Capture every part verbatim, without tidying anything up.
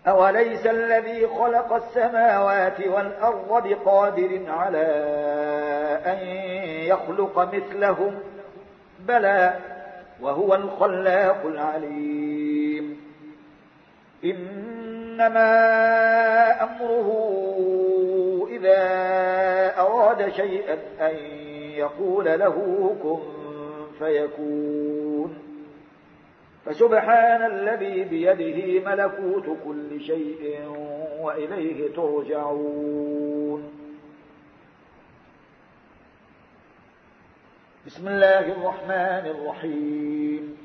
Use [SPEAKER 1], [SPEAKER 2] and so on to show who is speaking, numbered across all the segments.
[SPEAKER 1] أوليس الذي خلق السماوات والأرض بقادر على أن يخلق مثلهم بلى وهو الخلاق العليم إنما أمره إذا أراد شيئا أن يقول له كن فيكون فسبحان الذي بيده ملكوت كل شيء وإليه ترجعون. بسم الله الرحمن الرحيم.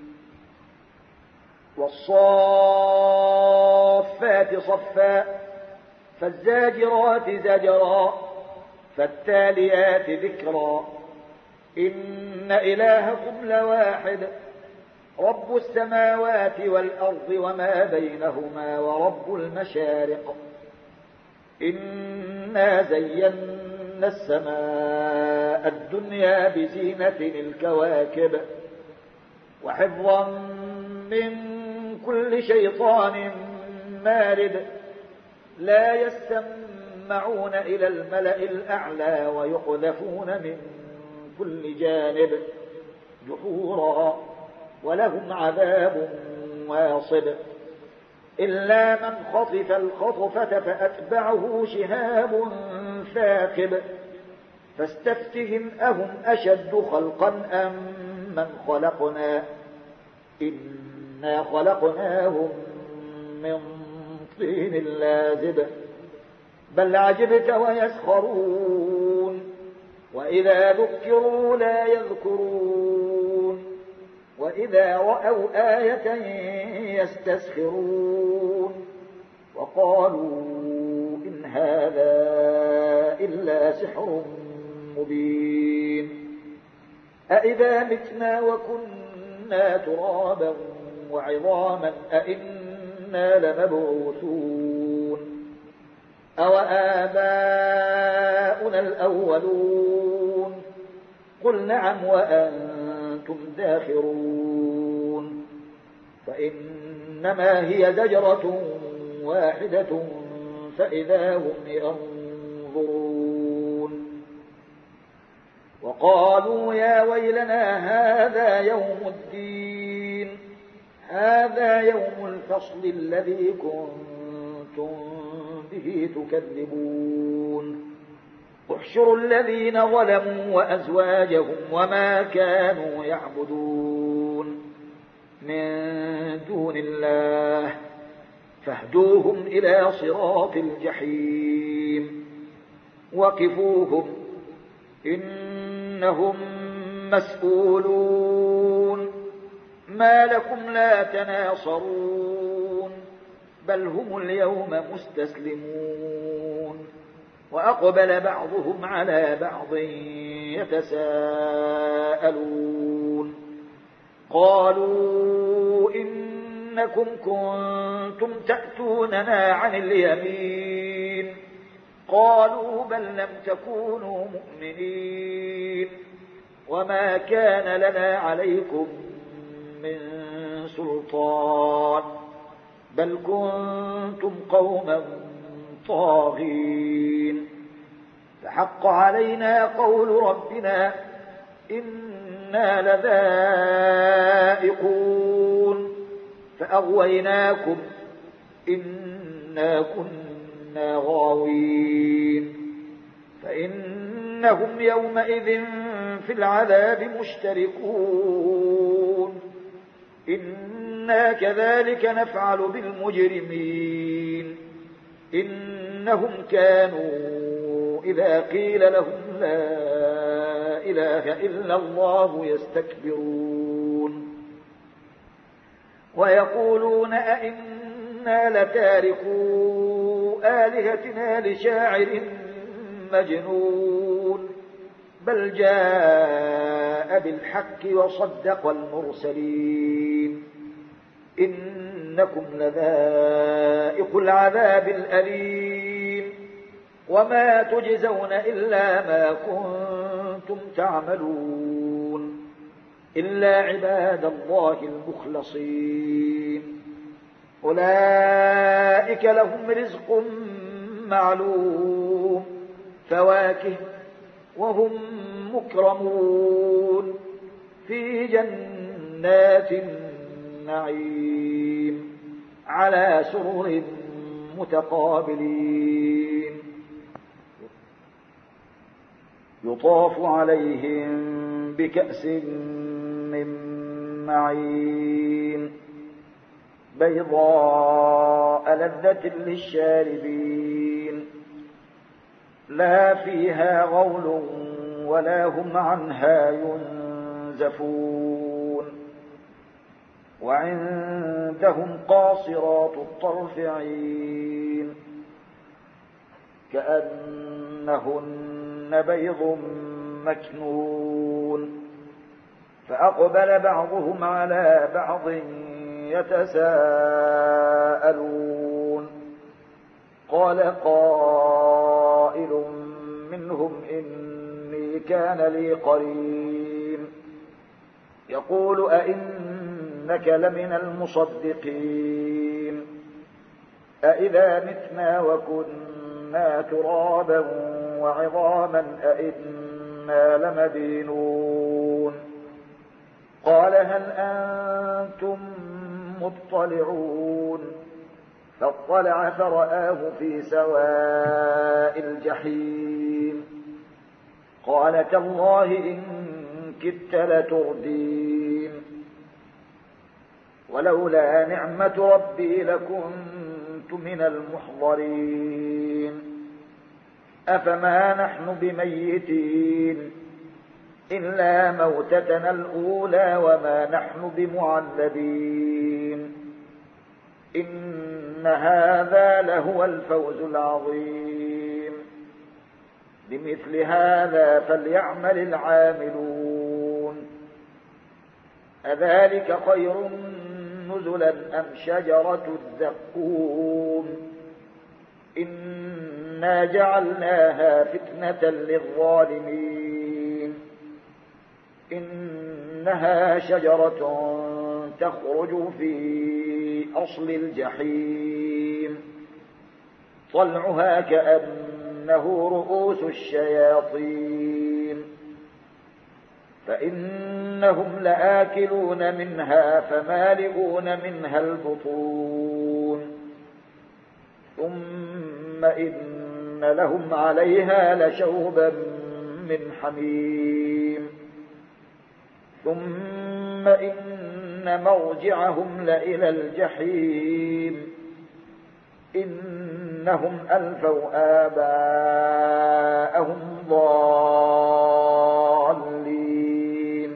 [SPEAKER 1] والصافات صفا فالزاجرات زجرا فالتاليات ذكرا إن إلهكم لواحد رب السماوات والأرض وما بينهما ورب المشارق إنا زينا السماء الدنيا بزينة الكواكب وحفظا من كل شيطان مارد لا يستمعون إلى الملأ الأعلى ويقذفون من كل جانب دحورا ولهم عذاب واصب إلا من خطف الخطفة فأتبعه شهاب ثاقب فاستفتهم أهم أشد خلقا أم من خلقنا إنا خلقناهم من طين لازب بل عجبت ويسخرون وإذا ذكروا لا يذكرون وإذا رأوا آية يستسخرون وقالوا إن هذا إلا سحر مبين أإذا متنا وكنا ترابا وعظاما أإنا لمبعوثون أو آباؤنا الأولون قل نعم وأنتم داخرون فإنما هي زجرة واحدة فإذا هم ينظرون وقالوا يا ويلنا هذا يوم الدين هذا يوم الفصل الذي كنتم به تكذبون احشروا الذين ظلموا وأزواجهم وما كانوا يعبدون من دون الله فاهدوهم إلى صراط الجحيم وقفوهم إنهم مسؤولون ما لكم لا تناصرون بل هم اليوم مستسلمون وأقبل بعضهم على بعض يتساءلون قالوا إنكم كنتم تأتوننا عن اليمين قالوا بل لم تكونوا مؤمنين وما كان لنا عليكم من سلطان بل كنتم قوما طاغين فحق علينا قول ربنا إنا لذائقون فأغويناكم إنا كنا غاوين فإنهم يومئذ في العذاب مشتركون إنا كذلك نفعل بالمجرمين إنهم كانوا إذا قيل لهم لا إله إلا الله يستكبرون ويقولون أئنا لتاركو آلهتنا لشاعر مجنون بل جاء بالحق وصدق المرسلين إنكم لذائق العذاب الأليم وما تجزون إلا ما كنتم تعملون إلا عباد الله المخلصين أولئك أولئك لهم رزق معلوم فواكه وهم مكرمون في جنات النعيم على سرر متقابلين يطاف عليهم بكأس من معين بيضاء لذة للشاربين لا فيها غول ولا هم عنها ينزفون وعندهم قاصرات الطرف عين كأنهن بيض مكنون فأقبل بعضهم على بعض يتساءلون قال قائل منهم إني كان لي قرين يقول أئنك لمن المصدقين أئذا متنا وكنا ترابا وعظاما أئنا لمدينون قال هل أنتم مطلعون فاطلع فرآه في سواء الجحيم قال تالله إن كدت لتردين ولولا نعمة ربي لكنت من المحضرين أفما نحن بميتين إلا موتتنا الأولى وما نحن بمعذبين إن هذا لهو الفوز العظيم لمثل هذا فليعمل العاملون أذلك خير نزلا أم شجرة الزقوم إنا جعلناها فتنة للظالمين إنها شجرة تخرج في أصل الجحيم طلعها كأنه رؤوس الشياطين فإنهم لآكلون منها فمالئون منها البطون ثم إن لهم عليها لشوبا من حميم ثم إن مرجعهم لإلى الجحيم إنهم ألفوا آباءهم ضالين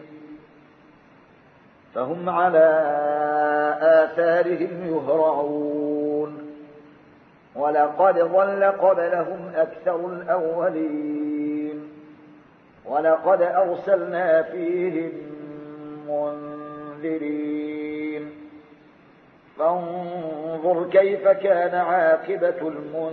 [SPEAKER 1] فهم على آثارهم يهرعون ولقد ضل قبلهم أكثر الأولين ولقد أرسلنا فيهم منذرين فانظر كيف كان عاقبة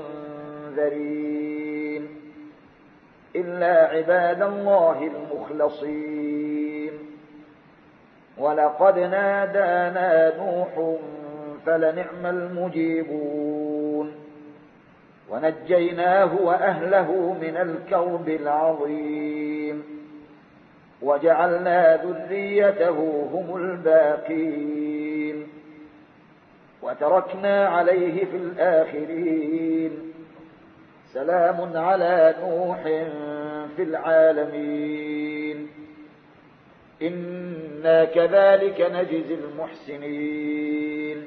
[SPEAKER 1] المنذرين إلا عباد الله المخلصين ولقد نادانا نوح فلنعم المجيبون ونجيناه وأهله من الكرب العظيم وجعلنا ذريته هم الباقين وتركنا عليه في الآخرين سلام على نوح في العالمين إنا كذلك نجزي المحسنين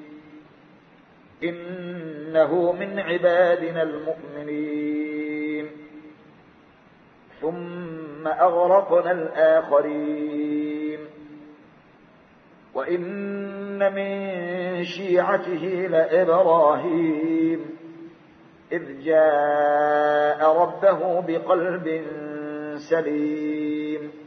[SPEAKER 1] إنه من عبادنا المؤمنين ثم أغرقنا الآخرين وإن من شيعته لإبراهيم إذ جاء ربه بقلب سليم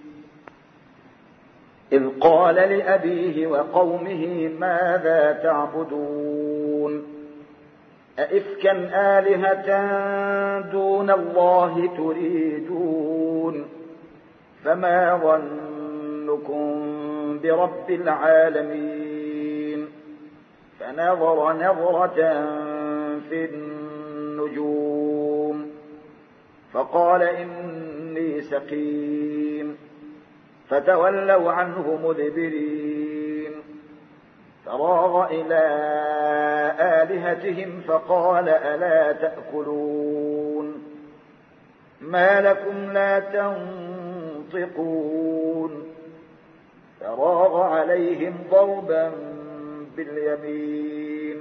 [SPEAKER 1] إذ قال لأبيه وقومه ماذا تعبدون أئفكا آلهة دون الله تريدون فما ظنكم برب العالمين فنظر نظرة في فقال إني سقيم فتولوا عنه مدبرين فراغ إلى آلهتهم فقال ألا تأكلون ما لكم لا تنطقون فراغ عليهم ضربا باليمين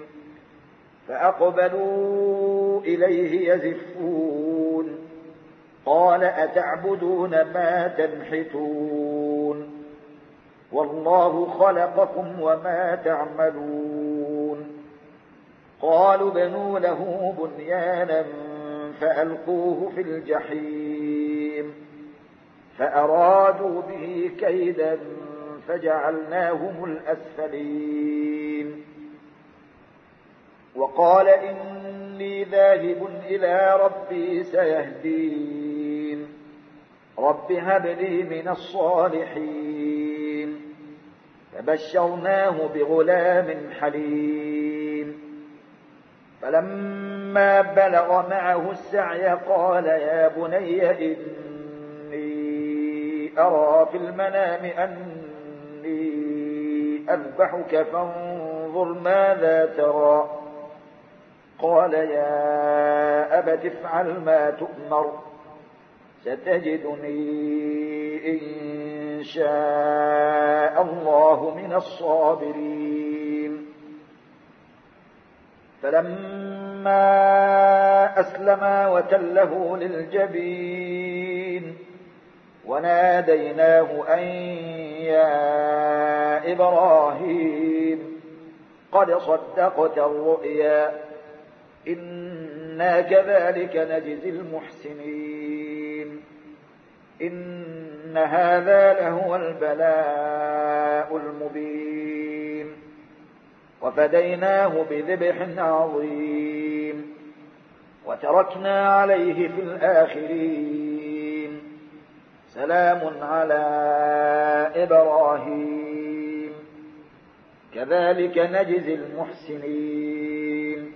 [SPEAKER 1] فأقبلوا إليه يزفون قال أتعبدون ما تنحتون والله خلقكم وما تعملون قالوا بنوا له بنيانا فألقوه في الجحيم فأرادوا به كيدا فجعلناهم الأسفلين وقال إني ذاهب إلى ربي سيهدين رب هب لي من الصالحين فبشرناه بغلام حليم فلما بلغ معه السعي قال يا بني إني أرى في المنام أني أذبحك فانظر ماذا ترى قال يا أبت افعل ما تؤمر ستجدني إن شاء الله من الصابرين فلما أسلما وتله للجبين وناديناه أن يا إبراهيم قد صدقت الرؤيا إنا كذلك نجزي المحسنين إن هذا لهو البلاء المبين وفديناه بذبح عظيم وتركنا عليه في الآخرين سلام على إبراهيم كذلك نجزي المحسنين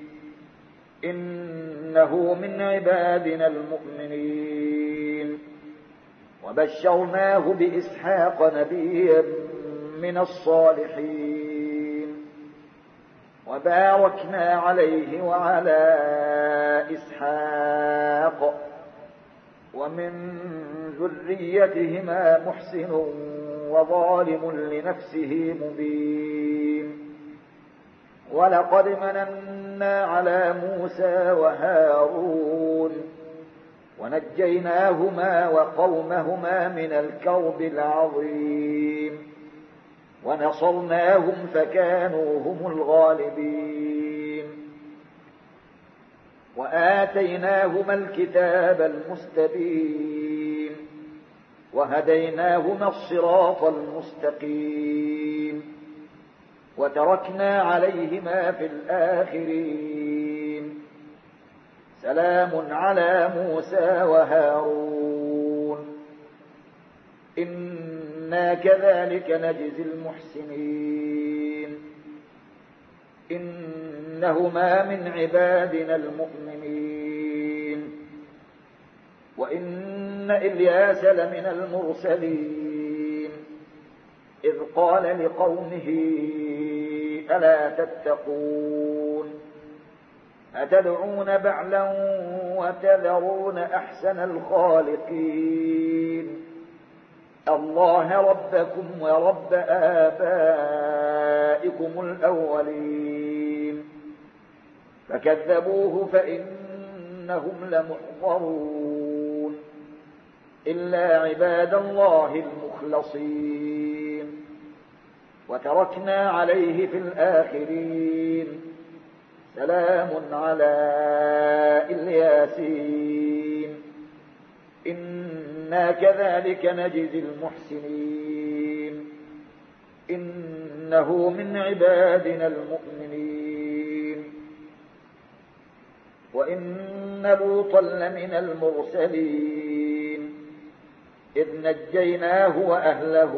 [SPEAKER 1] إنه من عبادنا المؤمنين وبشرناه بإسحاق نبيا من الصالحين وباركنا عليه وعلى إسحاق ومن ذريتهما محسن وظالم لنفسه مبين ولقد مننا على موسى وهارون ونجيناهما وقومهما من الكرب العظيم ونصرناهم فكانوا هم الغالبين وآتيناهما الكتاب المستبين وهديناهما الصراط المستقيم وتركنا عليهما في الآخرين سلام على موسى وهارون إنا كذلك نجزي المحسنين إنهما من عبادنا المؤمنين وإن إلياس لمن المرسلين إذ قال لقومه ألا تتقون أتدعون بعلا وتذرون أحسن الخالقين الله ربكم ورب آبائكم الأولين فكذبوه فإنهم لمحضرون إلا عباد الله المخلصين وتركنا عليه في الآخرين سلام على الياسين إنا كذلك نجزي المحسنين إنه من عبادنا المؤمنين وإن لوطا لمن المرسلين إذ نجيناه وأهله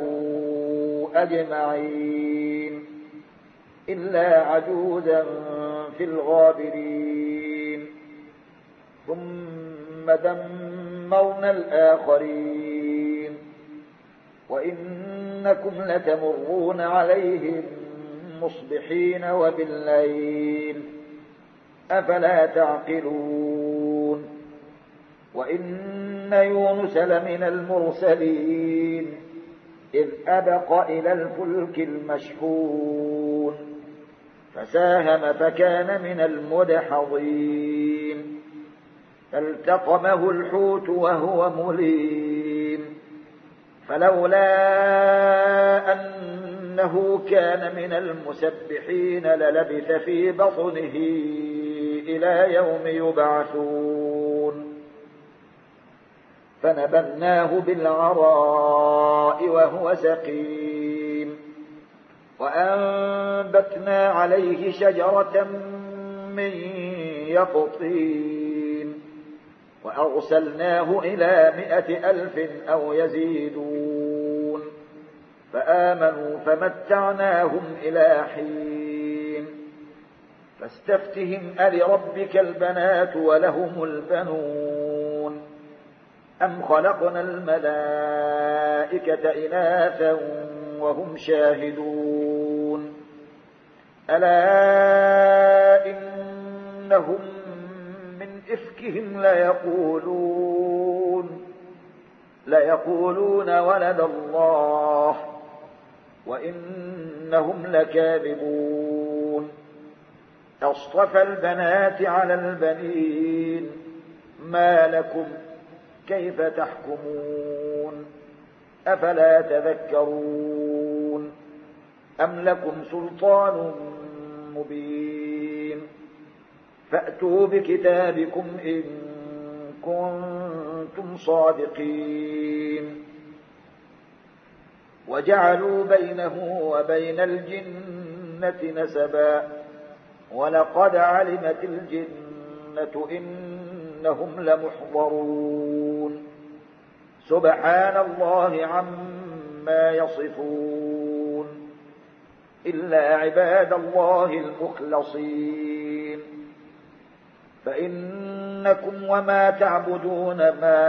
[SPEAKER 1] أجمعين إلا عجوزا في الغابرين ثم دمرنا ودمرنا الآخرين وإنكم لتمرون عليهم مصبحين وبالليل أفلا تعقلون وإن يونس لمن المرسلين إذ أبق إلى الفلك المشحون فساهم فكان من المدحضين فالتقمه الحوت وهو مليم فلولا أنه كان من المسبحين للبث في بطنه إلى يوم يبعثون فنبذناه بالعراء وهو سقيم وأنبتنا عليه شجرة من يقطين وأرسلناه إلى مائة ألف أو يزيدون فآمنوا فمتعناهم إلى حين فاستفتهم ألربك البنات ولهم البنون أم خلقنا الملائكة إناثا وهم شاهدون ألا إنهم من إفكهم ليقولون ليقولون ولد الله وإنهم لكاذبون أصطفى البنات على البنين ما لكم كيف تحكمون أفلا تذكرون أم لكم سلطان مبين فأتوا بكتابكم إن كنتم صادقين وجعلوا بينه وبين الجنة نسبا ولقد علمت الجنة إنهم لمحضرون سبحان الله عما يصفون إلا عباد الله المخلصين فإنكم وما تعبدون ما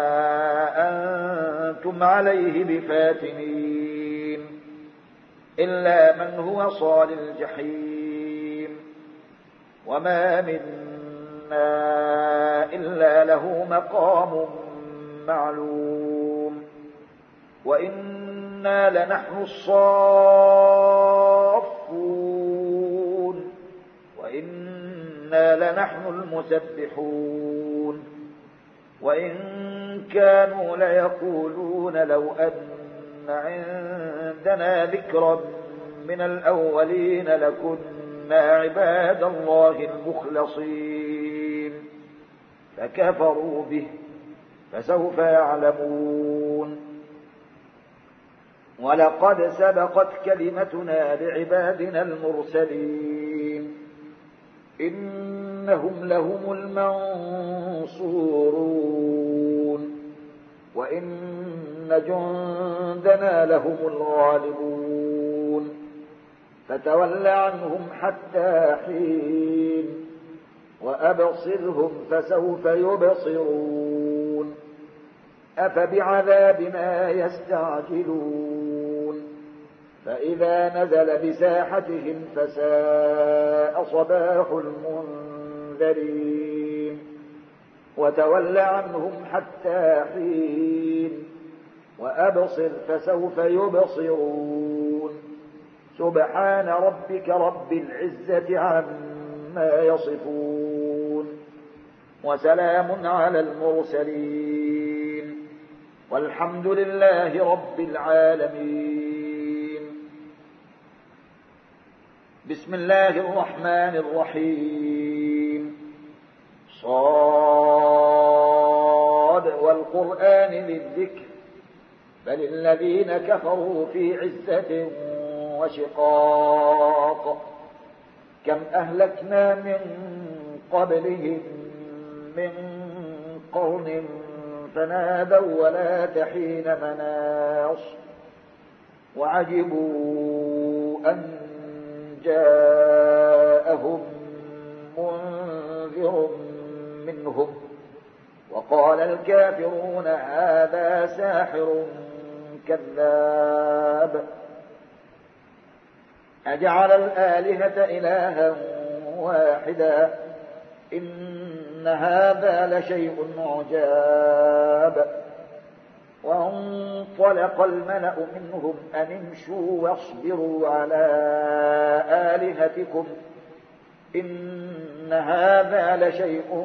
[SPEAKER 1] أنتم عليه بفاتنين إلا من هو صال الجحيم وما منا إلا له مقام معلوم وإنا لنحن الصافون وإنا لنحن المسبحون وإن كانوا ليقولون لو أن عندنا ذكرا من الأولين لكنا عباد الله المخلصين فكفروا به فسوف يعلمون ولقد سبقت كلمتنا لعبادنا المرسلين إنهم لهم المنصورون وإن جندنا لهم الغالبون فتول عنهم حتى حين وأبصرهم فسوف يبصرون أفبعذابنا يستعجلون فإذا نزل بساحتهم فساء صباح المنذرين وتول عنهم حتى حين وأبصر فسوف يبصرون سبحان ربك رب العزة عما يصفون وسلام على المرسلين والحمد لله رب العالمين. بسم الله الرحمن الرحيم. صاد والقرآن للذكر بل الذين كفروا في عزة وشقاق كم أهلكنا من قبلهم من قرن فنادوا ولا تحين مناص وعجبوا أن جاءهم منذر منهم وقال الكافرون هذا ساحر كذاب أجعل الآلهة إلها واحدا إن هذا لشيء عجاب وانطلق الملأ منهم أن امشوا واصبروا على آلهتكم إن هذا لشيء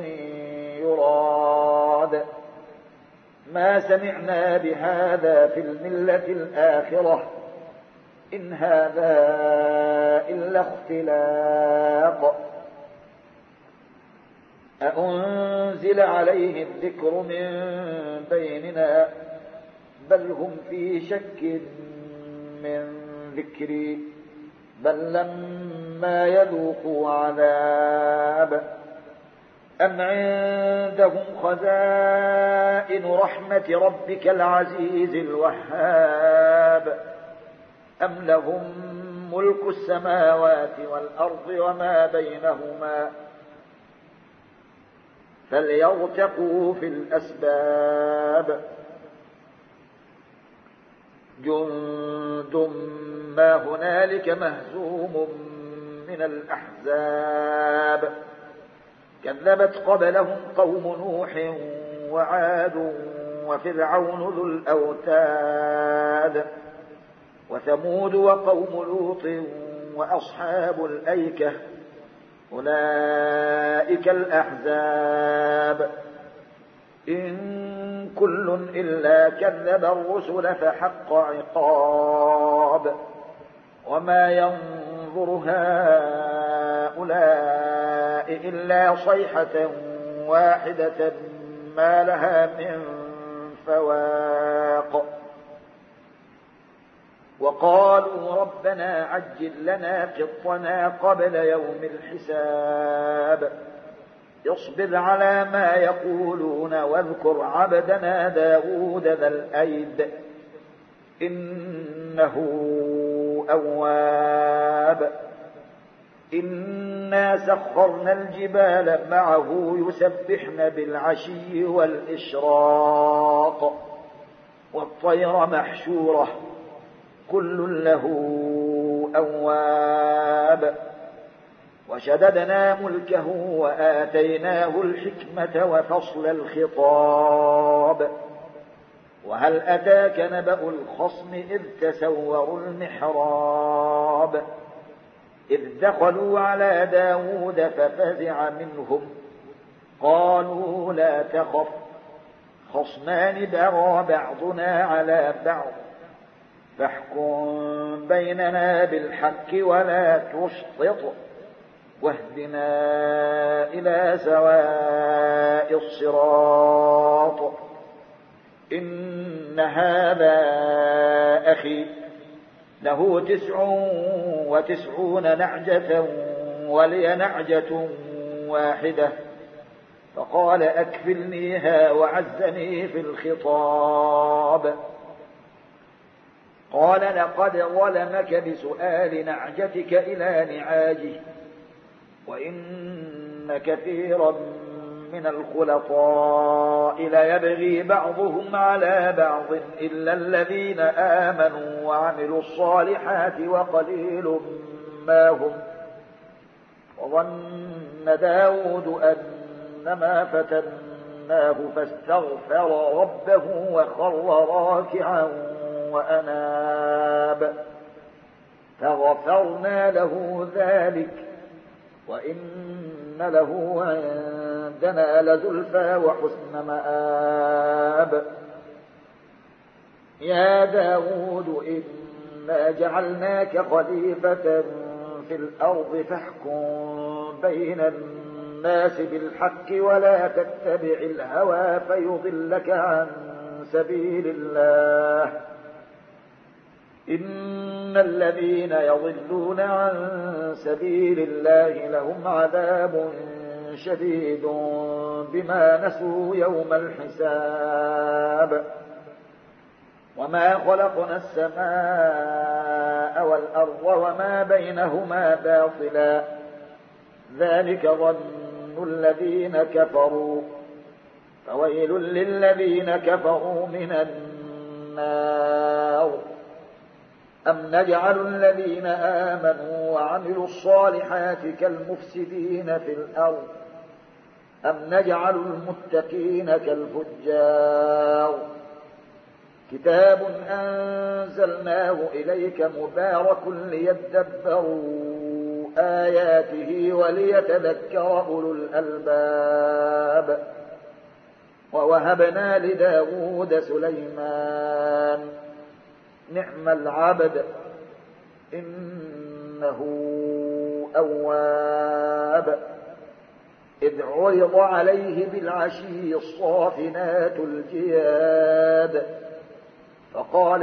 [SPEAKER 1] يراد ما سمعنا بهذا في الملة الآخرة إن هذا إلا اختلاق أأنزل عليه الذكر من بيننا بل هم في شك من ذكري بل لما يذوقوا عذاب أم عندهم خزائن رحمة ربك العزيز الوهاب أم لهم ملك السماوات والأرض وما بينهما فليرتقوا في الأسباب جند ما هنالك مهزوم من الأحزاب كذبت قبلهم قوم نوح وعاد وفرعون ذو الأوتاد وثمود وقوم لوط وأصحاب الأيكة أولئك الأحزاب إن كل إلا كذب الرسل فحق عقاب وما ينظر هؤلاء إلا صيحة واحدة ما لها من فواق وقالوا ربنا عجل لنا قطنا قبل يوم الحساب اصبر على ما يقولون واذكر عبدنا داود ذا الأيد إنه أواب إنا سخرنا الجبال معه يسبحن بالعشي والإشراق والطير محشورة كل له أواب وشددنا ملكه وآتيناه الحكمة وفصل الخطاب وهل أتاك نبأ الخصم إذ تسوروا المحراب إذ دخلوا على داود ففزع منهم قالوا لا تخف خصمان بغى بعضنا على بعض فاحكم بيننا بالحق ولا تشطط واهدنا إلى سواء الصراط إن هذا أخي له تسع وتسعون نعجة ولي نعجة واحدة فقال أكفلنيها وعزني في الخطاب قال لقد ظلمك بسؤال نعجتك إلى نعاجه وإن كثيرا من الخلطاء ليبغي بعضهم على بعض إلا الذين آمنوا وعملوا الصالحات وقليل ما هم وظن داود أنما فتناه فاستغفر ربه وخر راكعا وأناب فغفرنا له ذلك وإن له عندنا لزلفى وحسن مآب يا داود إنا جعلناك خليفة في الأرض فاحكم بين الناس بالحق ولا تتبع الهوى فيضلك عن سبيل الله إن الذين يضلون عن سبيل الله لهم عذاب شديد بما نسوا يوم الحساب وما خلقنا السماء والأرض وما بينهما باطلا ذلك ظن الذين كفروا فويل للذين كفروا من النار. أم نجعل الذين آمنوا وعملوا الصالحات كالمفسدين في الأرض أم نجعل المتقين كالفجار. كتاب أنزلناه إليك مبارك ليدبروا آياته وليتذكر أولو الألباب. ووهبنا لداود سليمان نعم العبد إنه أواب. إذ عرض عليه بالعشي الصافنات الجياد فقال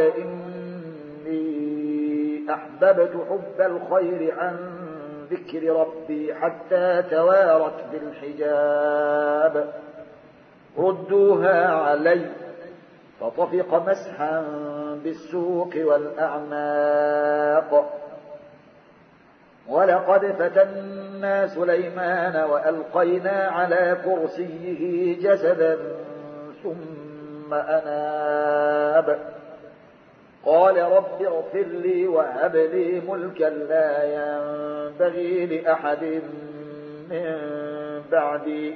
[SPEAKER 1] إني أحببت حب الخير عن ذكر ربي حتى توارت بالحجاب. ردوها علي فطفق مسحا بالسوق والأعناق. ولقد فتنا سليمان وألقينا على كرسيه جسدا ثم أناب. قال رب اغفر لي وهب لي ملكا لا ينبغي لأحد من بعدي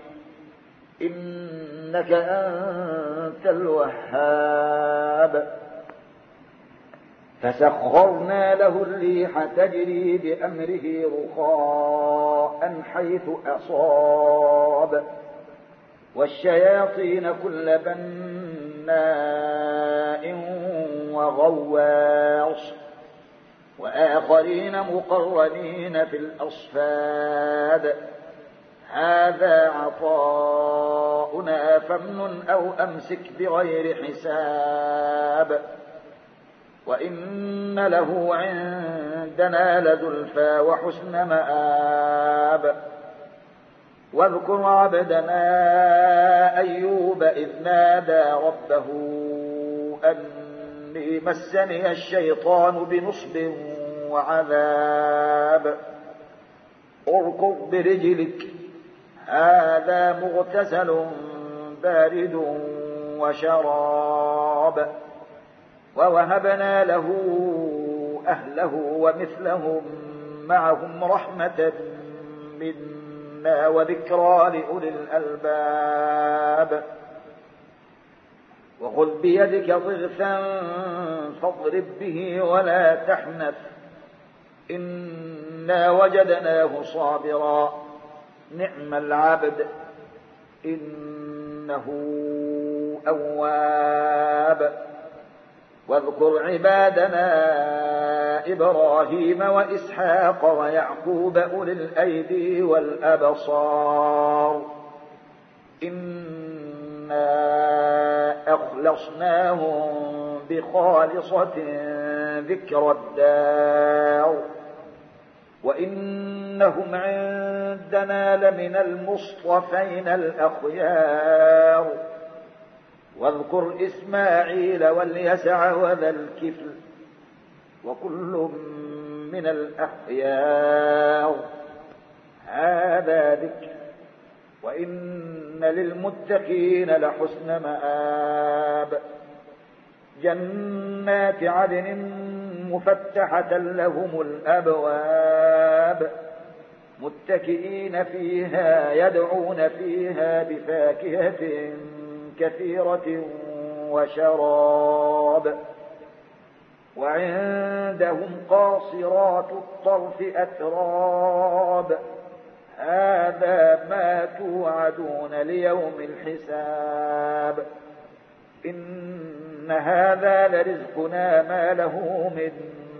[SPEAKER 1] إنك أنت الوهاب. فسخرنا له الريح تجري بأمره رخاء حيث أصاب والشياطين كل بناء وغواص وآخرين مقرنين في الأصفاد. هذا عطاؤنا فامنن أو أمسك بغير حساب. وإن له عندنا لزلفى وحسن مآب. واذكر عبدنا أيوب إذ نادى ربه أني مسني الشيطان بنصب وعذاب. اركض برجلك هذا مغتسل بارد وشراب. ووهبنا له أهله ومثلهم معهم رحمة منا وذكرى لأولي الألباب. وخذ بيدك ضغثا فاضرب به ولا تحنث إنا وجدناه صابرا نعم العبد إنه أواب. واذكر عبادنا إبراهيم وإسحاق ويعقوب أولي الأيدي والأبصار إنا أخلصناهم بخالصة ذكر الدار وإنهم عندنا لمن المصطفين الأخيار. واذكر إسماعيل واليسع وذا الكفل وكل من الأخيار. هذا ذكر وإن للمتقين لحسن مآب. جنات عدن مفتحة لهم الأبواب متكئين فيها يدعون فيها بفاكهة كثيرة وشراب. وعندهم قاصرات الطرف أتراب. هذا ما توعدون ليوم الحساب. إن هذا لرزقنا ما له من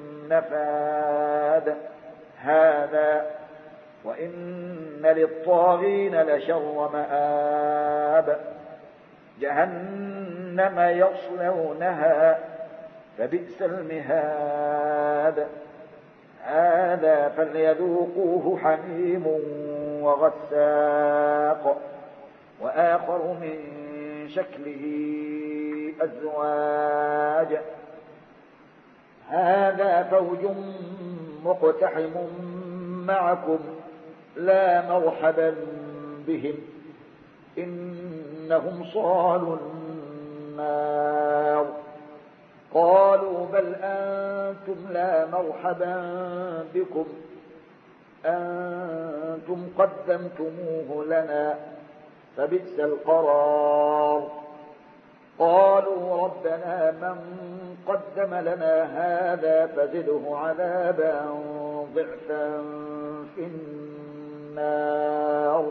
[SPEAKER 1] نفاد. هذا وإن للطاغين لشر مآب. جهنم يصلونها فبئس المهاد. هذا فليذوقوه حميم وغساق وآخر من شكله أزواج. هذا فوج مقتحم معكم لا مرحبا بهم إنهم صالوا النار. قالوا بل أنتم لا مرحبا بكم أنتم قدمتموه لنا فبئس القرار. قالوا ربنا من قدم لنا هذا فزده عذابا ضعفا في النار.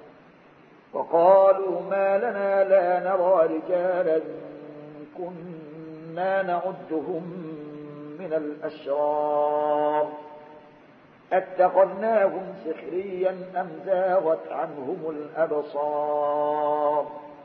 [SPEAKER 1] وقالوا ما لنا لا نرى رجالا كنا نعدهم من الأشرار أتخذناهم سخريا أم زاغت عنهم الأبصار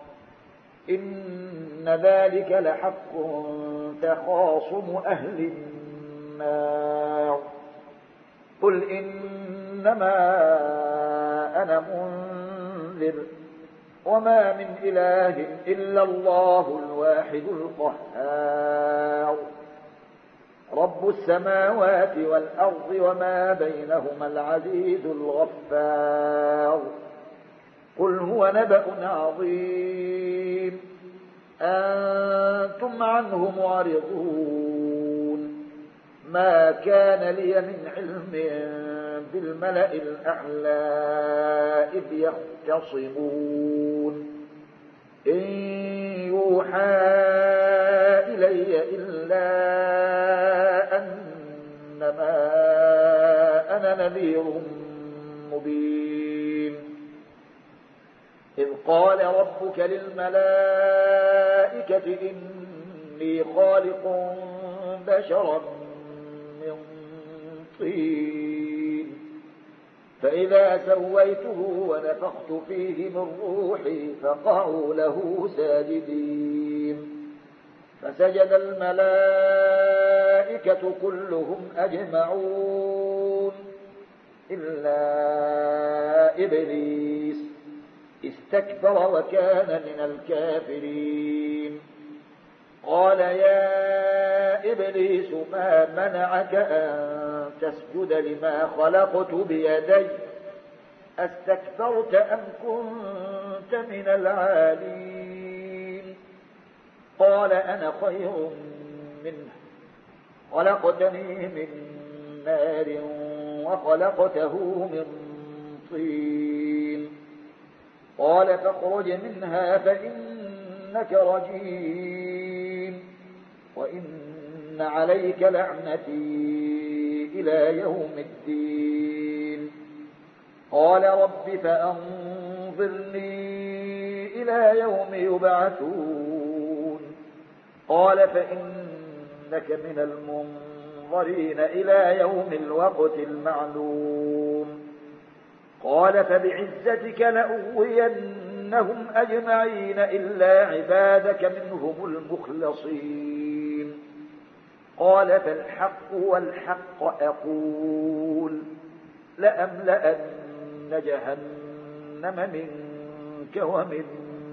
[SPEAKER 1] إن ذلك لحق تخاصم أهل النار. قل إنما أنا منذر وما من إله إلا الله الواحد القهار رب السماوات والأرض وما بينهما العزيز الغفار. قل هو نبأ عظيم أنتم عنه معرضون. ما كان لي من علم بالملأ الأعلى إذ يختصمون إن يوحى إلي إلا أنما أنا نذير مبين. إذ قال ربك للملائكة إني خالق بشرا من طين فإذا سويته ونفخت فيه من روحي فقعوا له ساجدين. فسجد الملائكة كلهم أجمعون إلا إبليس استكبر وكان من الكافرين. قال يا إبليس ما منعك أن تسجد لما خلقت بيدي أستكبرت أم كنت من العالين؟ قال أنا خير منه خلقتني من نار وخلقته من طين. قال فاخرج منها فإنك رجيم وإن عليك لعنتي إلى يوم الدين. قال رب فأنظرني إلى يوم يبعثون. قال فإنك من المنظرين إلى يوم الوقت المعلوم. قال فبعزتك لأغوينهم أجمعين إلا عبادك منهم المخلصين. قال فالحق والحق أقول لأملأن جهنم منك ومن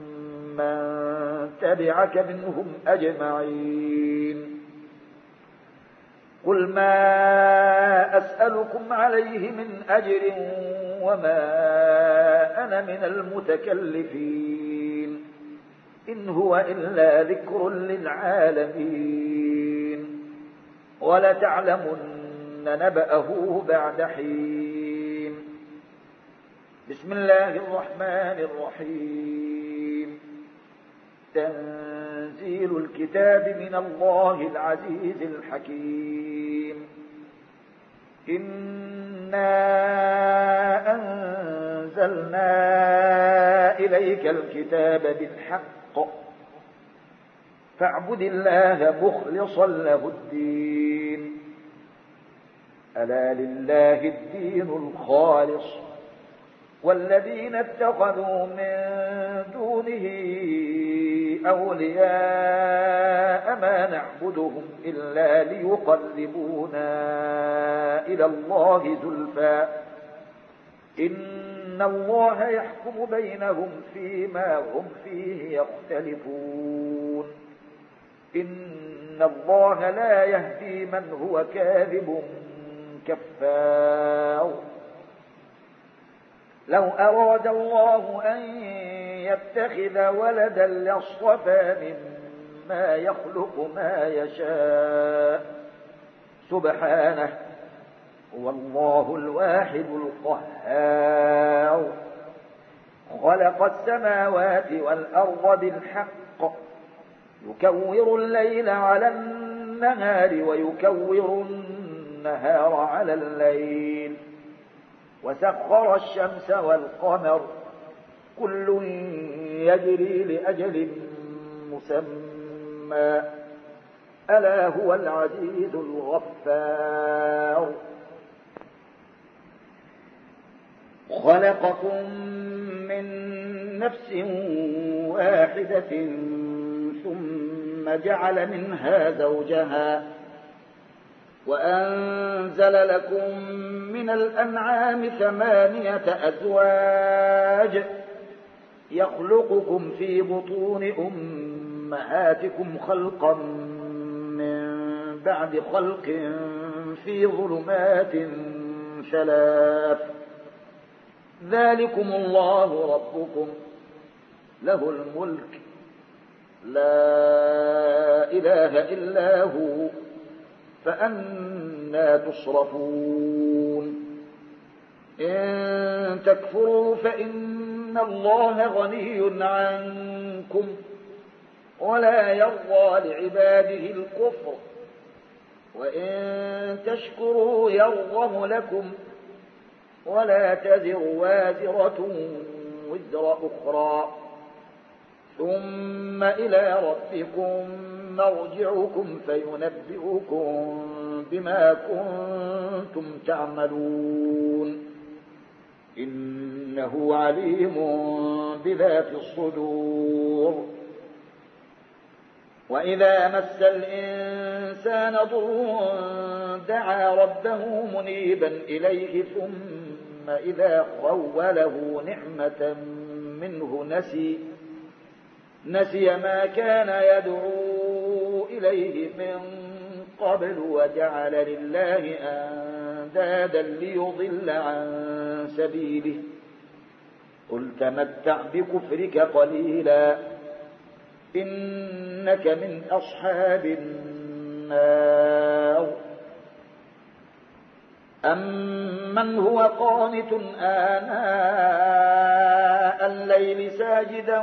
[SPEAKER 1] من تبعك منهم أجمعين. قل ما أسألكم عليه من أجر وما أنا من المتكلفين إن هو إلا ذكر للعالمين ولتعلمن نبأه بعد حين. بسم الله الرحمن الرحيم. تنزيل الكتاب من الله العزيز الحكيم. إنا أنزلنا إليك الكتاب بالحق فاعبد الله مخلصا له الدين ألا لله الدين الخالص والذين اتخذوا من دونه أولياء ما نعبدهم إلا ليقربونا إلى الله زلفى إن الله يحكم بينهم فيما هم فيه يختلفون إن الله لا يهدي من هو كاذب كفار. لو أراد الله أن يتخذ ولدا لاصطفى مما يخلق ما يشاء سبحانه هو الله الواحد القهار خلق السماوات والأرض بالحق يكور الليل على النهار ويكور النهار على الليل وسخر الشمس والقمر كل يجري لأجل مسمى ألا هو العزيز الغفار خلقكم من نفس واحدة ثم جعل منها زوجها وأنزل لكم من الأنعام ثمانية أزواج يخلقكم في بطون أمهاتكم خلقا من بعد خلق في ظلمات ثلاث ذلكم الله ربكم له الملك لا إله إلا هو فأنى تصرفون إن تكفروا فإن الله غني عنكم ولا يرضى لعباده الكفر وإن تشكروا يرضه لكم ولا تزر وازرة وزر أخرى ثم إلى ربكم مرجعكم فينبئكم بما كنتم تعملون إنه عليم بذات الصدور وإذا مس الإنسان ضر دعا ربه منيبا إليه ثم إذا خوله نعمة منه نسي نسي ما كان يدعو إليه من قبل وجعل لله أندادا ليضل عن سبيله قل تمتع بكفرك قليلا إنك من أصحاب النار أمن هو قانت آناء الليل ساجدا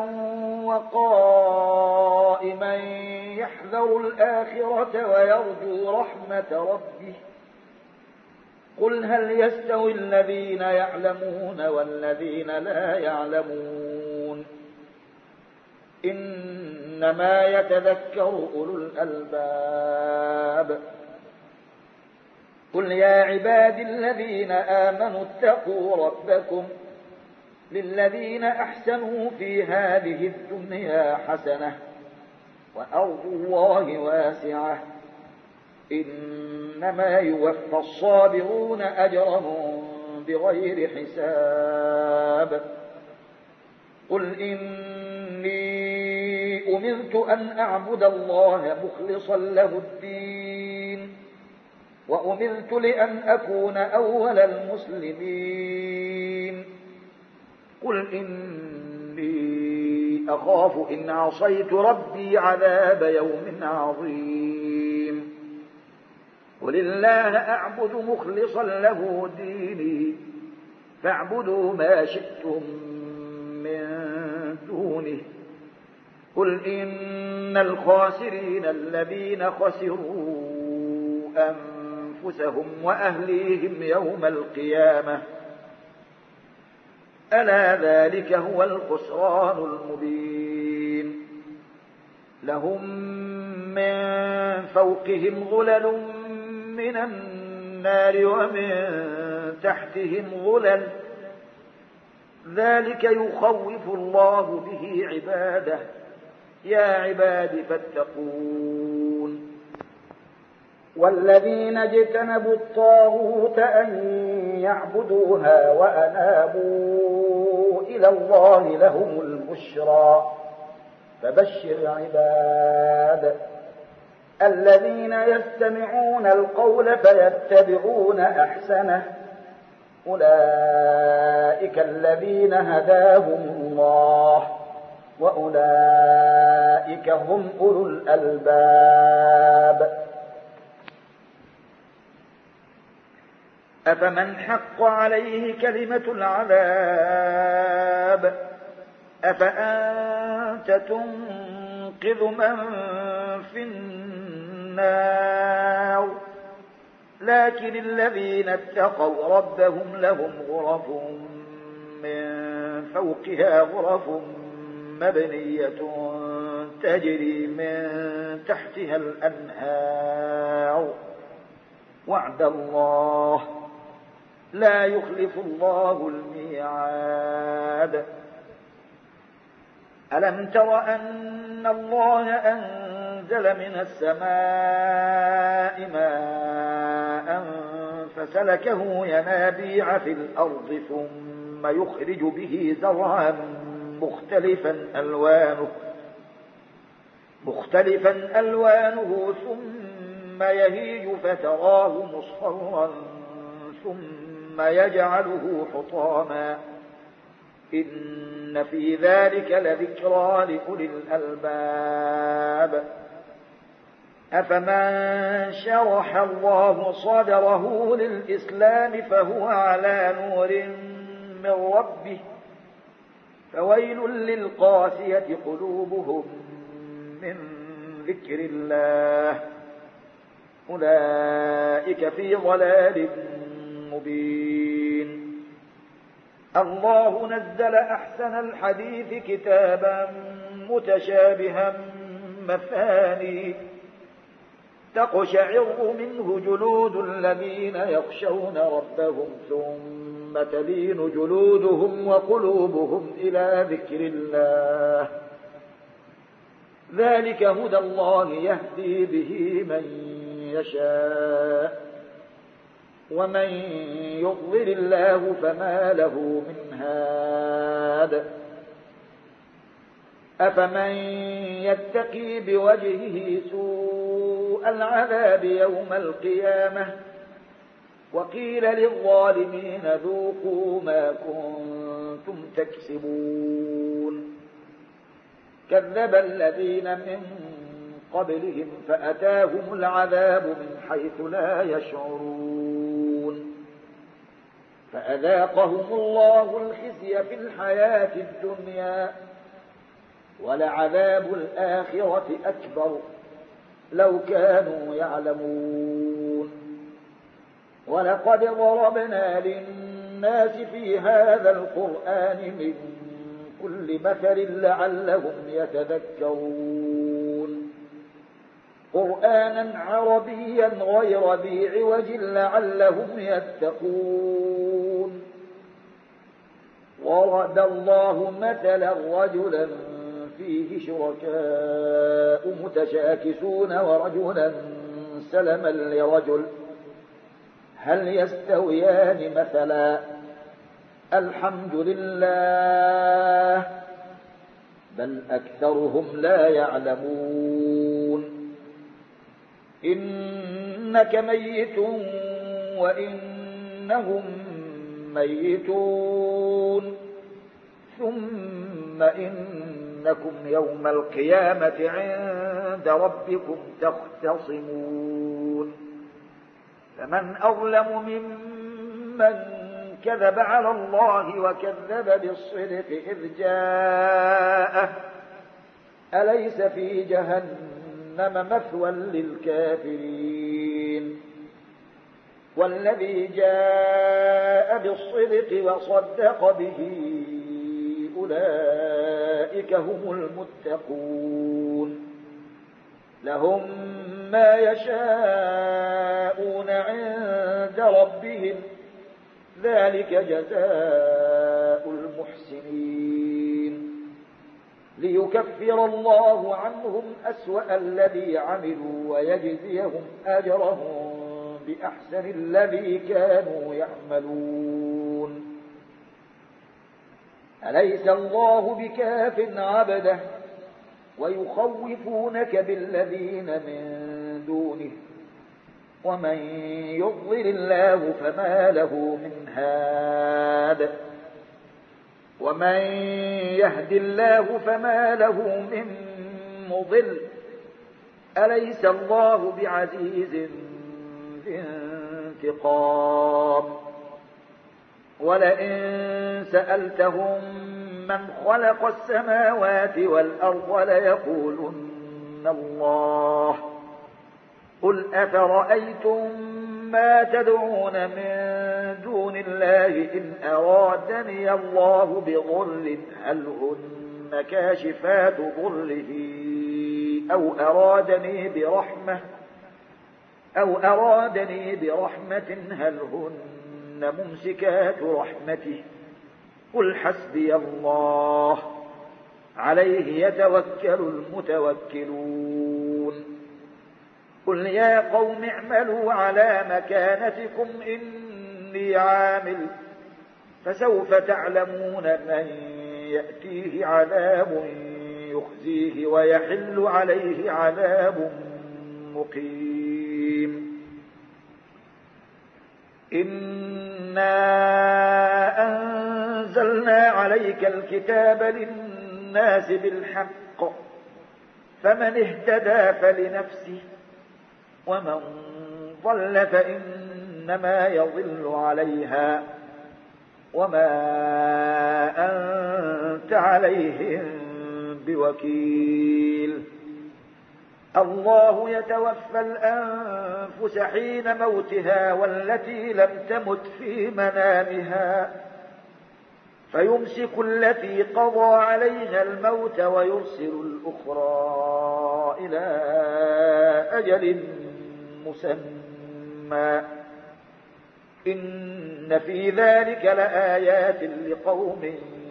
[SPEAKER 1] وقائما يحذر الآخرة ويرجو رحمة ربه قل هل يستوي الذين يعلمون والذين لا يعلمون إنما يتذكر أولو الألباب قل يا عبادي الذين آمنوا اتقوا ربكم للذين أحسنوا في هذه الدنيا حسنة وأرض الله واسعة إنما يوفى الصابرون أجرهم بغير حساب قل إني أمرت أن أعبد الله مخلصا له الدين وأمرت لأن أكون أول المسلمين قل إني أخاف إن عصيت ربي عذاب يوم عظيم قل الله أعبد مخلصا له ديني فاعبدوا ما شئتم من دونه قل إن الخاسرين الذين خسروا أنفسهم وأهليهم يوم القيامة ألا ذلك هو الخسران المبين لهم من فوقهم ظلل من النار ومن تحتهم ظلل ذلك يخوف الله به عباده يا عباد فاتقون والذين اجتنبوا الطاغوت أن يعبدوها وأنابوا إلى الله لهم البشرى فبشر عباد الذين يستمعون القول فيتبعون أحسنه أولئك الذين هداهم الله وأولئك هم أولو الألباب. أفمن حق عليه كلمة العذاب أفأنت تنقذ من في النار؟ لكن الذين اتقوا ربهم لهم غرف من فوقها غرف مبنية تجري من تحتها الأنهار وعد الله لا يخلف الله الميعاد. ألم تر أن الله أنزل من السماء ماء فسلكه ينابيع في الأرض ثم يخرج به زرعا مختلفا ألوانه مختلفا ألوانه ثم يهيج فتراه مصفرا ثم يجعله حطاما إن في ذلك لذكرى لأولي الألباب. أفمن شرح الله صدره للإسلام فهو على نور من ربه فويل للقاسية قلوبهم من ذكر الله أولئك في ضلال مبين. الله نزل أحسن الحديث كتابا متشابها مثاني تقشعر منه جلود الذين يخشون ربهم ثم تلين جلودهم وقلوبهم إلى ذكر الله ذلك هدى الله يهدي به من يشاء ومن يضلل الله فما له من هاد. أفمن يتقي بوجهه سوء العذاب يوم القيامة وقيل للظالمين ذوقوا ما كنتم تكسبون كذب الذين من قبلهم فأتاهم العذاب من حيث لا يشعرون فأذاقهم الله الخزي في الحياة الدنيا ولعذاب الآخرة أكبر لو كانوا يعلمون. ولقد ضربنا للناس في هذا القرآن من كل مثل لعلهم يتذكرون قرآنا عربيا غير ذي عوج لعلهم يتقون. ورد الله مثلا رجلا فيه شركاء متشاكسون ورجلا سلما لرجل هل يستويان مثلا الحمد لله بل أكثرهم لا يعلمون. إنك ميت وإنهم ميتون ثم إنكم يوم القيامة عند ربكم تختصمون فمن أظلم ممن كذب على الله وكذب بالصدق إذ جاءه أليس في جهنم مثوى للكافرين. والذي جاء بالصدق وصدق به أولئك هم المتقون لهم ما يشاءون عند ربهم ذلك جزاء المحسنين ليكفر الله عنهم أسوأ الذي عملوا ويجزيهم أجرهم بأحسن الذي كانوا يعملون. أليس الله بكاف عبده ويخوفونك بالذين من دونه ومن يضلل الله فما له من هاد. ومن يهد الله فما له من مضل أليس الله بعزيز ذي انتقام ولئن سألتهم من خلق السماوات والأرض ليقولن الله قل أفرأيتم ما تدعون من دون الله إن أرادني الله بضر هل هن كاشفات ضره أو أرادني برحمة أو أرادني برحمة هل هن ممسكات رحمته قل حسبي الله عليه يتوكل المتوكلون قل يا قوم اعملوا على مكانتكم إني عامل فسوف تعلمون من يأتيه عذاب يخزيه ويحل عليه عذاب مقيم إنا أنزلنا عليك الكتاب للناس بالحق فمن اهتدى فلنفسه ومن ضل فإنما يضل عليها وما أنت عليهم بوكيل الله يتوفى الأنفس حين موتها والتي لم تمت في منامها فيمسك التي قضى عليها الموت ويرسل الأخرى إلى أجل مسمى إن في ذلك لآيات لقوم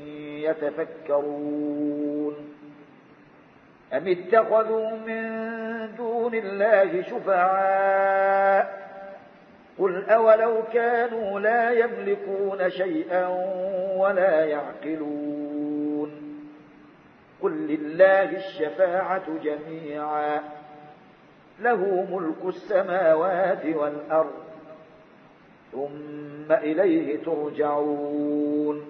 [SPEAKER 1] يتفكرون أم اتخذوا من دون الله شفعاء قل أولو كانوا لا يملكون شيئا ولا يعقلون قل لله الشفاعة جميعا له ملك السماوات والأرض ثم إليه ترجعون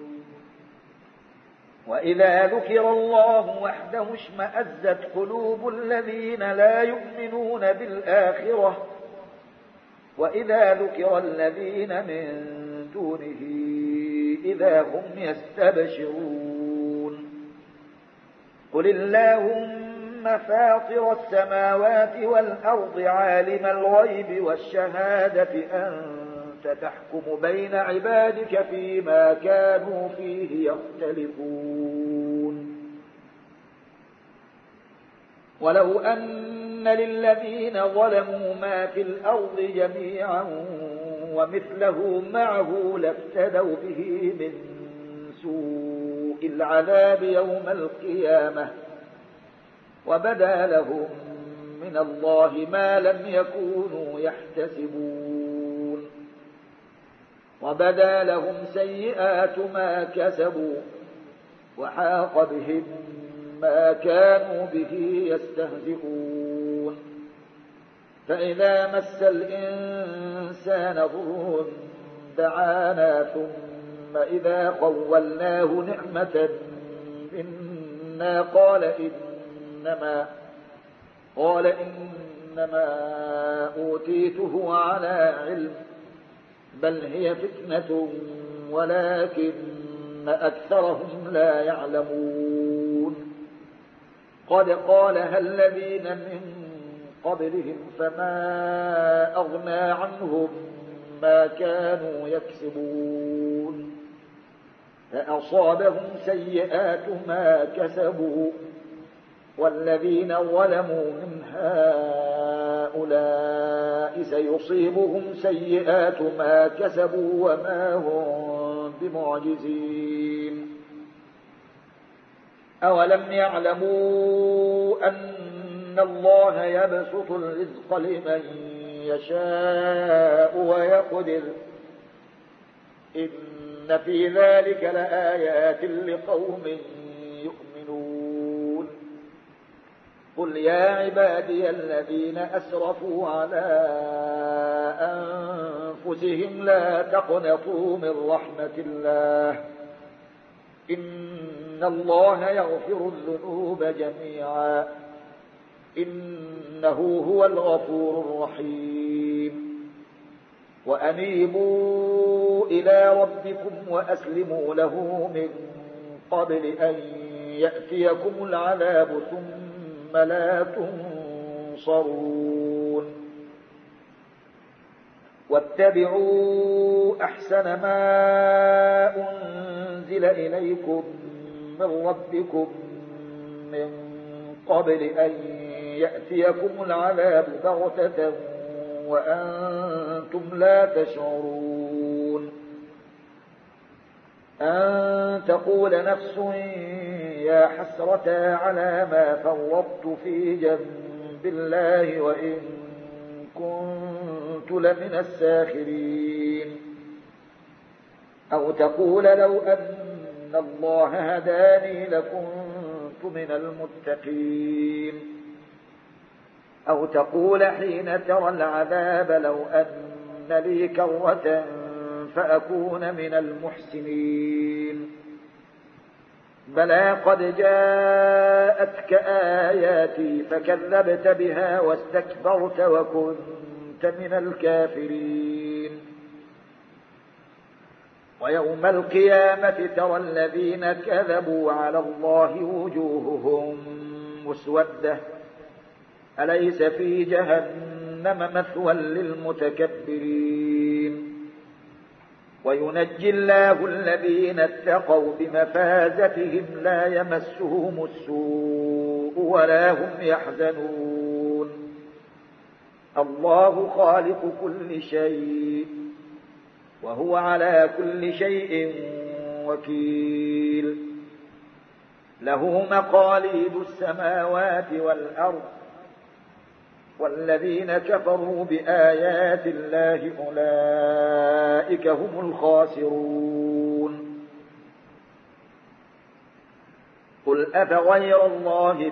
[SPEAKER 1] وإذا ذكر الله وحده اشمأزت قلوب الذين لا يؤمنون بالآخرة وإذا ذكر الذين من دونه إذا هم يستبشرون قل اللهم فاطر السماوات والأرض عالم الغيب والشهادة أنت تحكم بين عبادك فيما كانوا فيه يختلفون ولو أن للذين ظلموا ما في الأرض جميعا ومثله معه لافتدوا به من سوء العذاب يوم القيامة وبدا لهم من الله ما لم يكونوا يحتسبون وبدا لهم سيئات ما كسبوا وحاق بهم ما كانوا به يستهزئون فإذا مس الإنسان ضر دعانا ثم إذا خولناه نعمة منا قال إنما قال إنما أوتيته على علم بل هي فتنة ولكن أكثرهم لا يعلمون قد قالها الذين من قبلهم فما أغنى عنهم ما كانوا يكسبون فأصابهم سيئات ما كسبوا والذين ظلموا من هؤلاء سيصيبهم سيئات ما كسبوا وما هم بمعجزين أولم يعلموا أن الله يبسط الرزق لمن يشاء ويقدر إن في ذلك لآيات لقوم يؤمنون قل يا عبادي الذين أسرفوا على أنفسهم لا تقنطوا من رحمة الله إن الله يغفر الذنوب جميعا إنه هو الغفور الرحيم وأنيبوا إلى ربكم وأسلموا له من قبل أن يأتيكم العذاب ثم لا تنصرون واتبعوا أحسن ما أنزل إليكم من ربكم من قبل أن يأتيكم العذاب بغتة وأنتم لا تشعرون أن تقول نفس يا حسرة على ما فرطت في جنب الله وإن كنت لمن الساخرين أو تقول لو أن الله هداني لكنت من المتقين أو تقول حين ترى العذاب لو أن لي كرة فأكون من المحسنين بلى قد جاءتك آياتي فكذبت بها واستكبرت وكنت من الكافرين ويوم القيامة ترى الذين كذبوا على الله وجوههم مسودة أليس في جهنم مثوى للمتكبرين وينجي الله الذين اتقوا بمفازتهم لا يمسهم السوء ولا هم يحزنون الله خالق كل شيء وهو على كل شيء وكيل له مقاليد السماوات والأرض والذين كفروا بآيات الله أولئك هم الخاسرون قل أفغير الله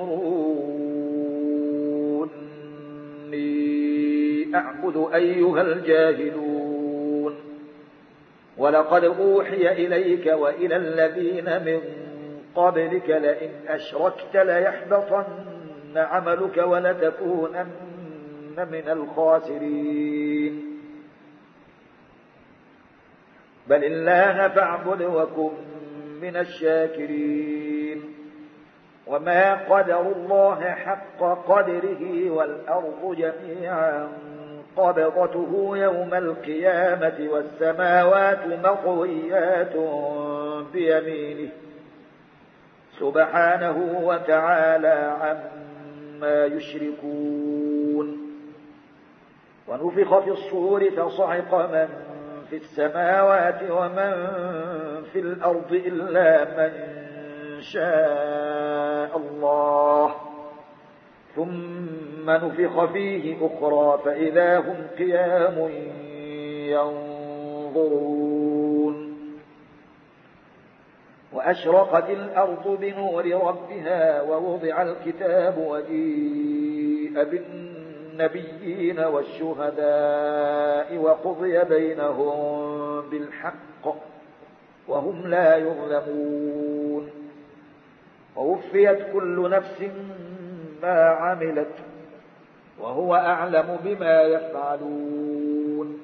[SPEAKER 1] تأمروني أعبد أيها الجاهلون ولقد أوحي إليك وإلى الذين من قبلك لئن أشركت ليحبطن عملك ولتكونن من الخاسرين بل الله فاعبد وكن من الشاكرين وما قدر الله حق قدره والأرض جميعا قبضته يوم القيامة والسماوات مطويات بيمينه سبحانه وتعالى عما يشركون ونفخ في الصور فصعق من في السماوات ومن في الأرض إلا من شاء الله ثم نفخ فيه أخرى فإذا هم قيام ينظرون وأشرقت الأرض بنور ربها ووضع الكتاب وجيء بالنبيين والشهداء وقضي بينهم بالحق وهم لا يظلمون ووفيت كل نفس ما عملت وهو أعلم بما يفعلون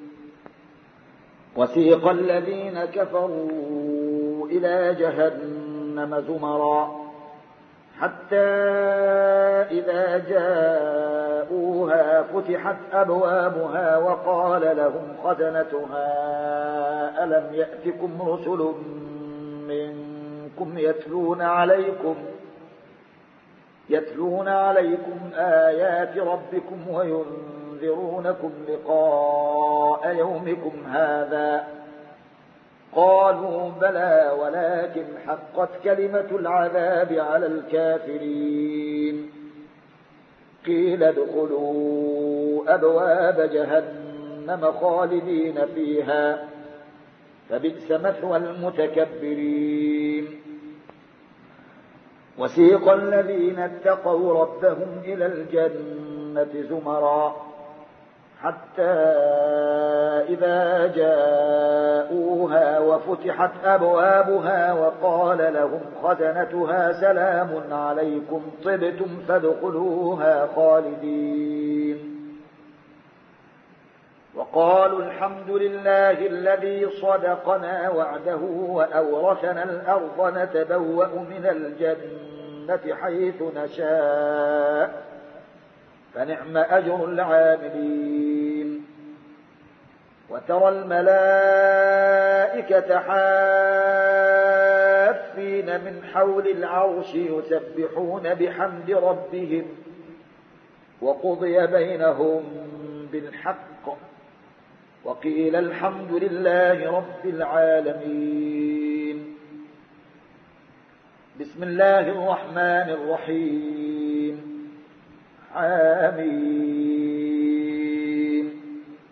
[SPEAKER 1] وسيق الذين كفروا إلى جهنم زمرا حتى إذا جاءوها فتحت أبوابها وقال لهم خزنتها ألم يأتكم رسل منكم يتلون عليكم يتلون عليكم آيات ربكم وينذرونكم لقاء يومكم هذا قالوا بلى ولكن حقت كلمة العذاب على الكافرين قيل ادخلوا أبواب جهنم خالدين فيها فبئس مثوى المتكبرين وسيق الذين اتقوا ربهم إلى الجنة زمرا حتى إذا جاءوها وفتحت أبوابها وقال لهم خزنتها سلام عليكم طبتم فادخلوها خالدين وقالوا الحمد لله الذي صدقنا وعده وأورثنا الأرض نتبوأ من الجنة حيث نشاء فنعم أجر العاملين وترى الملائكة حافين من حول العرش يسبحون بحمد ربهم وقضي بينهم بالحق وقيل الحمد لله رب العالمين. بسم الله الرحمن الرحيم. آمين.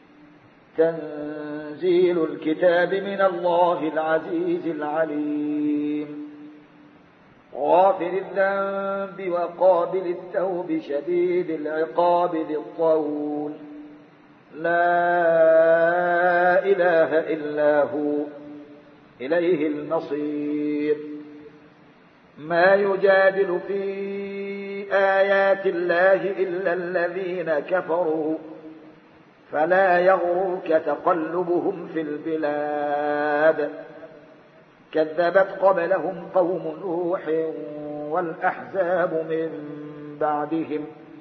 [SPEAKER 1] تنزيل الكتاب من الله العزيز العليم غافر الذنب وقابل التوب شديد العقاب ذي الطول لا إله إلا هو إليه المصير. ما يجادل في آيات الله إلا الذين كفروا فلا يغرك تقلبهم في البلاد كذبت قبلهم قوم نوح والأحزاب من بعدهم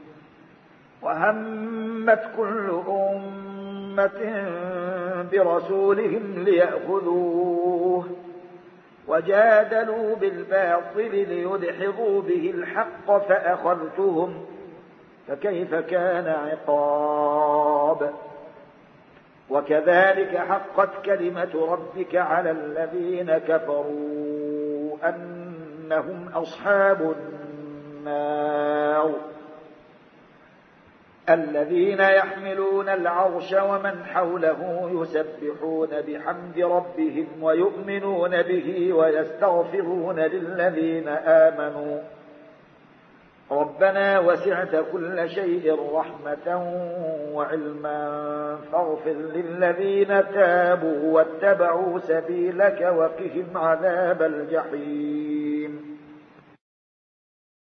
[SPEAKER 1] وهمت كل أمة برسولهم ليأخذوه وجادلوا بالباطل ليدحضوا به الحق فأخذتهم فكيف كان عقاب. وكذلك حقت كلمة ربك على الذين كفروا أنهم أصحاب النار الذين يحملون العرش ومن حوله يسبحون بحمد ربهم ويؤمنون به ويستغفرون للذين آمنوا ربنا وسعت كل شيء رحمة وعلما فاغفر للذين تابوا واتبعوا سبيلك وقهم عذاب الجحيم.